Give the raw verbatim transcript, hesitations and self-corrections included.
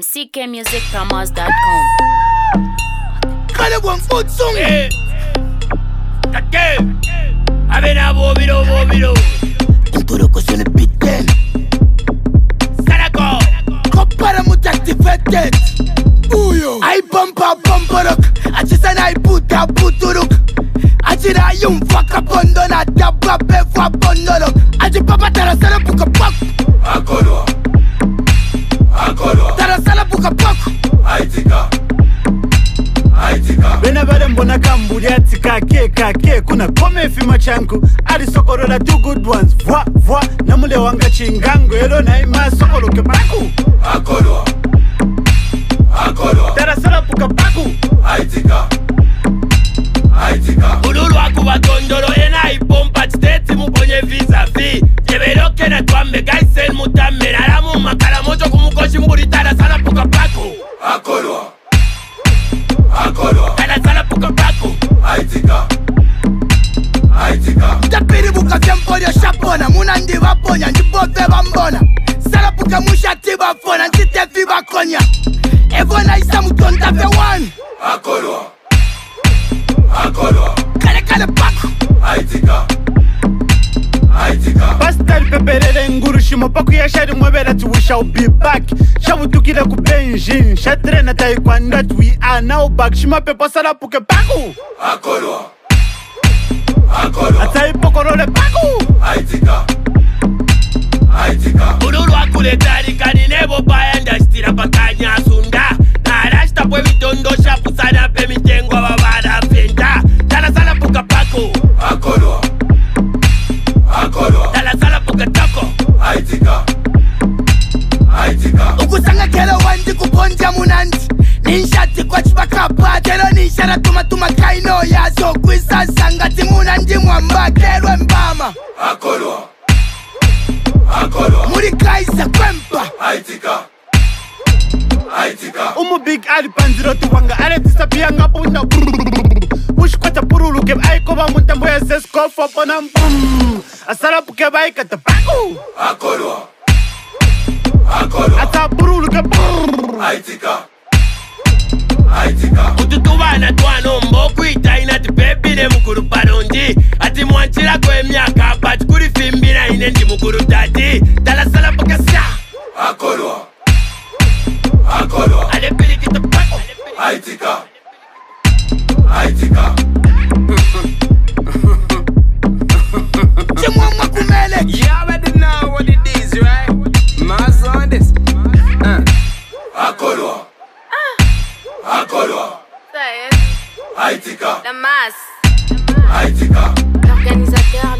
C K music promos dot com. Kale one foot song. Eh. Kake. Avena bobiro bobiro. Impuro cosione bitten. Sarako. Kopara mut activated. Uyo. I bumpa bumperuk. Achisana I puta puturuk. Achira yung faka bondona dabba befwa bondoruk. Achi papa tarasala buka pak. Akolo. Akolo. Tarasala buka pak. Aitika. Aitika. Bena bale mbona kamburi atika ke kake kuna kome fima chanku ali sokorola two good ones vwa vwa namule wanga chingango elo na ima sokolo ke baku Akolo. Akolo. Tarasala buka baku Aitika. Aitika. Ululu akuba tondoro ena ipompa titeti muponye visa fi. Jeberoke na tuambe gaisen mutame na ramu makala mojo kumukoshi mburi tarasala puka paku. Akolo. Akolo. Tarasala puka paku. Aitika. Aitika. Tapiri buka vyamporio shapona. Muna ndi waponya ndibofe bambona. Sala buka mushati bafona ntitefi bakonya. Evona isa mutonta fe one. Akolo. Akolo. Kale kale paku. Aitika. Aitika. Pastel peperere nguru shimo paku ya shari mwebera tu we shall be back. Shabu tukile ku Benjin shatre na taekwondo we are now back. Shima pepo sala puke baku Akolo. Akolo. atai pokorole baku Aitika. Aitika. Ululu akule tarikani nebo baya ndashtira pakanya sunda. Narashta pwe vitondo shapu sana pe mitengo babara fenda. Tarasala puka paku. Akolo. Akolo. Tarasala puka tako. Aitika. Aitika. Ukusanga kero wandi kuponja munandi. Ninshati kwa chibakapa. Tero ninshara tuma tuma kaino yazo. Kwisa sangati munandi mwamba kerwe mbama. Akolo. Akolo. Muri kaisa kwempa. Aitika. Aitika. umu big ali panziro tuwanga ale disappear ngapunda push kwata purulu ke ai ko ba mutambo ya sesko fo pona mbum asala puke bai kata baku Akolo. Akolo. ata purulu ke brrr. Aitika. Aitika. Ututubana twano mboku itaina tipepine mukuru paronji. Ati mwanchira kwe miaka pati kuri fimbina ine ndi mukuru tati. Talasala puka sa. Akolo. Akolo. Ale pili kita pako. Aitika. Aitika. Chimwamwa kumele. You already know what it is, right? Mass on this. Uh. Akolo. Akolo. Ça y est, Aitika. la masse, Aitika. l'organisateur